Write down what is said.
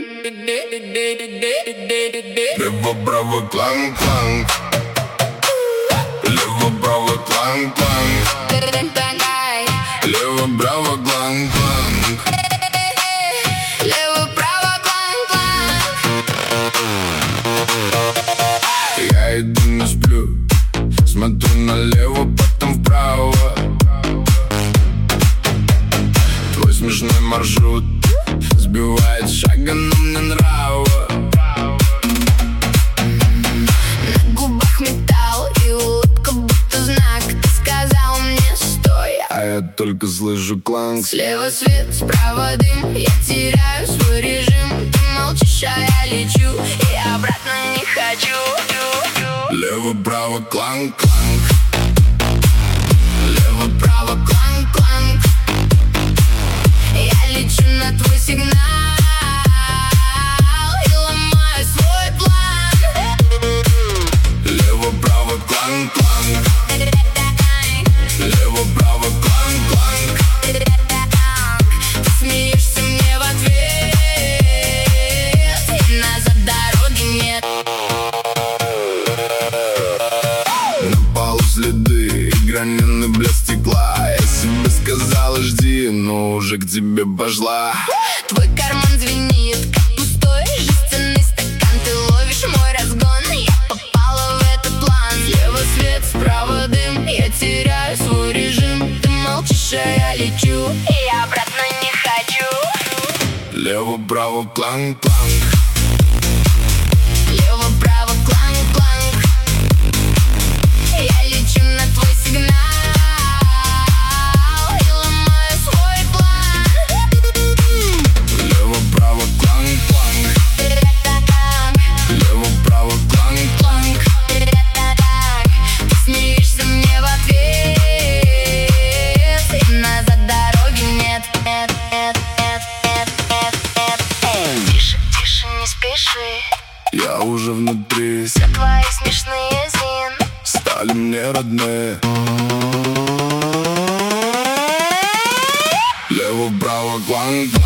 Лево-право, кланг-кланг. Лево-право, кланг-кланг. Лево-право, кланг-кланг. Лево-право, кланг-кланг. Я иду, не сплю, смотрю налево, потом вправо. Твой смешной маршрут сбивает шага, но мне нрава. На губах металл и улыбка будто знак. Ты сказал мне стой, А я только слышу кланг. слева свет, справа дым. Я теряю свой режим. Ты молчишь, а я лечу, и обратно не хочу. Лево-право, кланг-кланг. Лево-право, кланг-кланг. Я лечу на твой сигнал и ломаю свой план. Лево-право, кланг-кланг. Лево-право, кланг-кланг. Ты смеешься мне в ответ, и назад дороги нет. На полу следы и граненый блеск стекла. Я себе сказала, жди, но уже к тебе пошла. Твой карман звенит, как пустой жестяный стакан. Ты ловишь мой разгон, я попала в этот план. Слева свет, справа дым. Я теряю свой режим. Ты молчишь, а я лечу, и обратно не хочу. Лево-право, кланг-кланг. Лево-право, кланг-кланг. Я лечу на твой сигнал и ломаю свой план. Лево-право, кланг-кланг. Лево-право, кланг-кланг. Ты смеешься мне в ответ, и назад дороги нет. Тише, тише, не спеши. Я уже внутри, Все твои смешные зин стали мне родные. Лево-право, кланг-кланг.